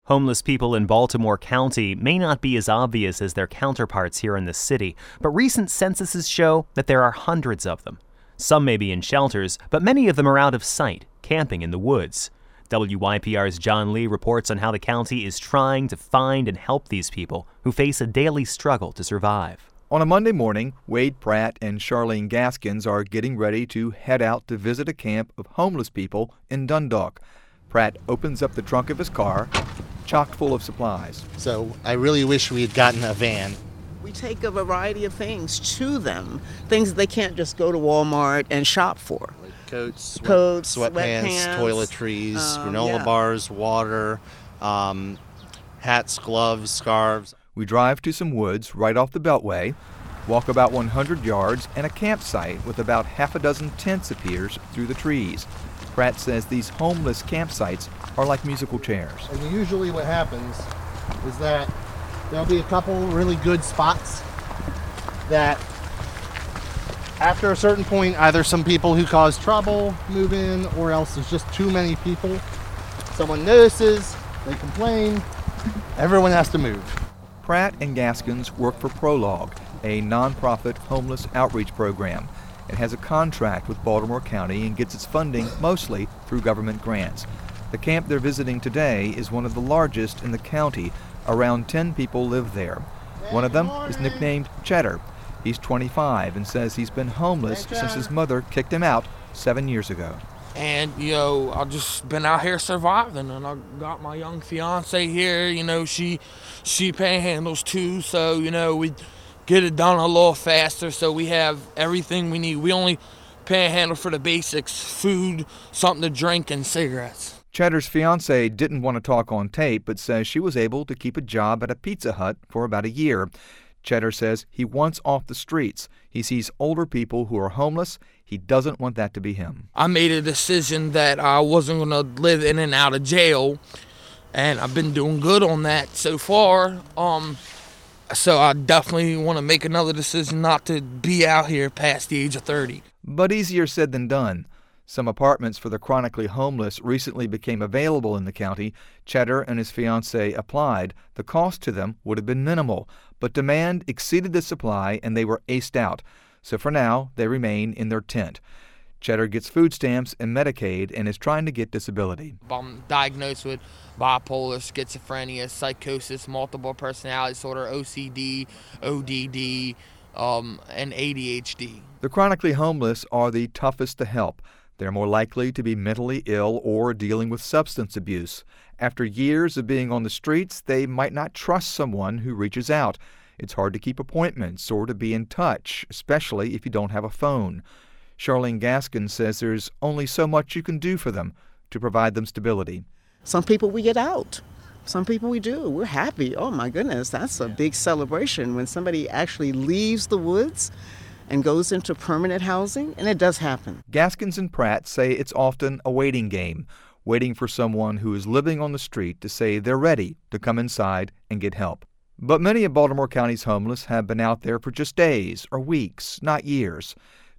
Homeless people in Baltimore County may not be as obvious as their counterparts here in the city, but recent censuses show that there are hundreds of them. Some may be in shelters, but many of them are out of sight, camping in the woods. WYPR's John Lee reports on how the county is trying to find and help these people who face a daily struggle to survive. On a Monday morning, Wade Pratt and Charlene Gaskins are getting ready to head out to visit a camp of homeless people in Dundalk. Pratt opens up the trunk of his car, chock full of supplies. So I really wish we had gotten a van. We take a variety of things to them, things that they can't just go to Walmart and shop for. Like coats, sweatpants, toiletries, granola bars, water, hats, gloves, scarves. We drive to some woods right off the Beltway, walk about 100 yards, and a campsite with about half a dozen tents appears through the trees. Pratt says these homeless campsites are like musical chairs. And usually what happens is that there'll be a couple really good spots that after a certain point, either some people who cause trouble move in, or else there's just too many people. Someone notices, they complain, everyone has to move. Pratt and Gaskins work for Prologue, a nonprofit homeless outreach program. It has a contract with Baltimore County and gets its funding mostly through government grants. The camp they're visiting today is one of the largest in the county. Around 10 people live there. One of them is nicknamed Cheddar. He's 25 and says he's been homeless since his mother kicked him out 7 years ago. And, I've just been out here surviving, and I got my young fiance here, she panhandles too, so, we get it done a little faster, so we have everything we need. We only panhandle for the basics: food, something to drink, and cigarettes. Cheddar's fiance didn't want to talk on tape, but says she was able to keep a job at a Pizza Hut for about a year. Cheddar says he wants off the streets. He sees older people who are homeless. He doesn't want that to be him. I made a decision that I wasn't going to live in and out of jail, and I've been doing good on that so far. So I definitely want to make another decision not to be out here past the age of 30. But easier said than done. Some apartments for the chronically homeless recently became available in the county. Cheddar and his fiancée applied. The cost to them would have been minimal, but demand exceeded the supply and they were aced out. So for now, they remain in their tent. Cheddar gets food stamps and Medicaid and is trying to get disability. I'm diagnosed with bipolar, schizophrenia, psychosis, multiple personality disorder, OCD, ODD, and ADHD. The chronically homeless are the toughest to help. They're more likely to be mentally ill or dealing with substance abuse. After years of being on the streets, they might not trust someone who reaches out. It's hard to keep appointments or to be in touch, especially if you don't have a phone. Charlene Gaskins says there's only so much you can do for them to provide them stability. Some people we get out. Some people we do. We're happy. Oh my goodness, that's a big celebration when somebody actually leaves the woods and goes into permanent housing, and it does happen. Gaskins and Pratt say it's often a waiting game, waiting for someone who is living on the street to say they're ready to come inside and get help. But many of Baltimore County's homeless have been out there for just days or weeks, not years.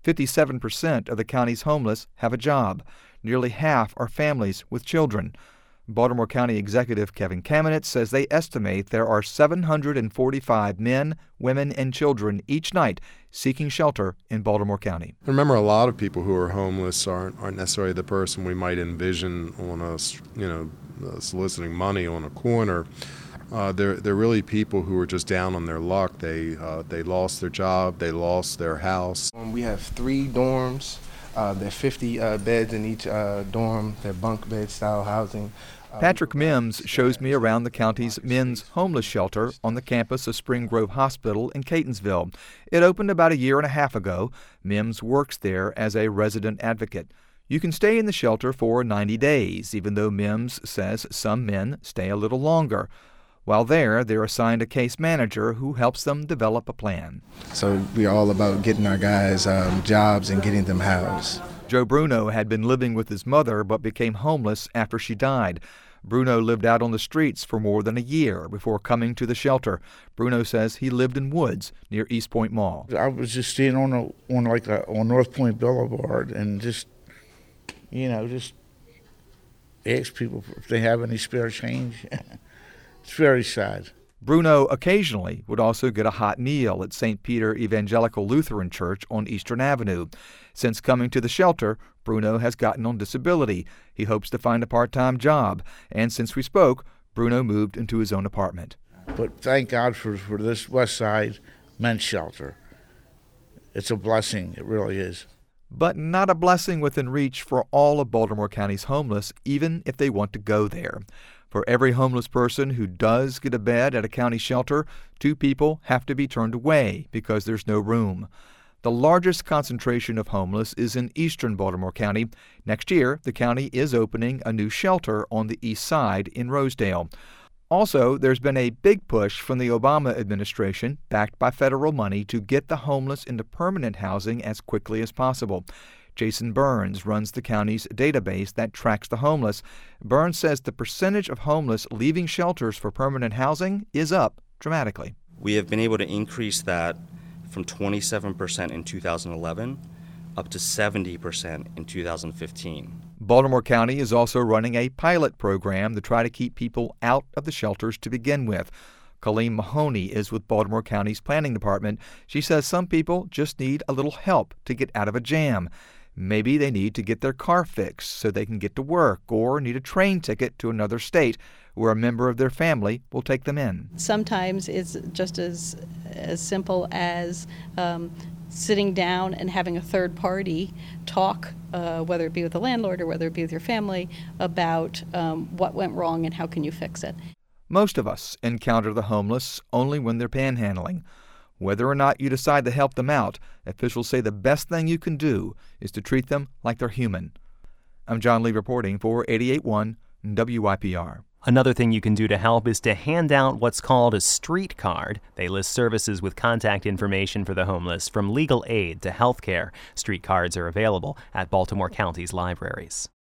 57% of the county's homeless have a job. Nearly half are families with children. Baltimore County Executive Kevin Kamenetz says they estimate there are 745 men, women, and children each night seeking shelter in Baltimore County. Remember, a lot of people who are homeless aren't necessarily the person we might envision on soliciting money on a corner. They're really people who are just down on their luck. They lost their job, they lost their house. We have 3 dorms. There are 50 beds in each dorm. They're bunk bed style housing. Patrick Mims shows me around the county's men's homeless shelter on the campus of Spring Grove Hospital in Catonsville. It opened about a year and a half ago. Mims works there as a resident advocate. You can stay in the shelter for 90 days, even though Mims says some men stay a little longer. While there, they're assigned a case manager who helps them develop a plan. So we're all about getting our guys jobs and getting them housed. Joe Bruno had been living with his mother but became homeless after she died. Bruno lived out on the streets for more than a year before coming to the shelter. Bruno says he lived in woods near East Point Mall. I was just staying on North Point Boulevard and just ask people if they have any spare change. It's very sad. Bruno occasionally would also get a hot meal at St. Peter Evangelical Lutheran Church on Eastern Avenue. Since coming to the shelter, Bruno has gotten on disability. He hopes to find a part-time job. And since we spoke, Bruno moved into his own apartment. But thank God for this West Side men's shelter. It's a blessing. It really is. But not a blessing within reach for all of Baltimore County's homeless, even if they want to go there. For every homeless person who does get a bed at a county shelter, 2 people have to be turned away because there's no room. The largest concentration of homeless is in eastern Baltimore County. Next year, the county is opening a new shelter on the east side in Rosedale. Also, there's been a big push from the Obama administration, backed by federal money, to get the homeless into permanent housing as quickly as possible. Jason Burns runs the county's database that tracks the homeless. Burns says the percentage of homeless leaving shelters for permanent housing is up dramatically. We have been able to increase that from 27% in 2011 up to 70% in 2015. Baltimore County is also running a pilot program to try to keep people out of the shelters to begin with. Colleen Mahoney is with Baltimore County's planning department. She says some people just need a little help to get out of a jam. Maybe they need to get their car fixed so they can get to work, or need a train ticket to another state where a member of their family will take them in. Sometimes it's just as simple as sitting down and having a third party talk, whether it be with the landlord or whether it be with your family, about what went wrong and how can you fix it. Most of us encounter the homeless only when they're panhandling. Whether or not you decide to help them out, officials say the best thing you can do is to treat them like they're human. I'm John Lee reporting for 88.1 WYPR. Another thing you can do to help is to hand out what's called a street card. They list services with contact information for the homeless, from legal aid to health care. Street cards are available at Baltimore County's libraries.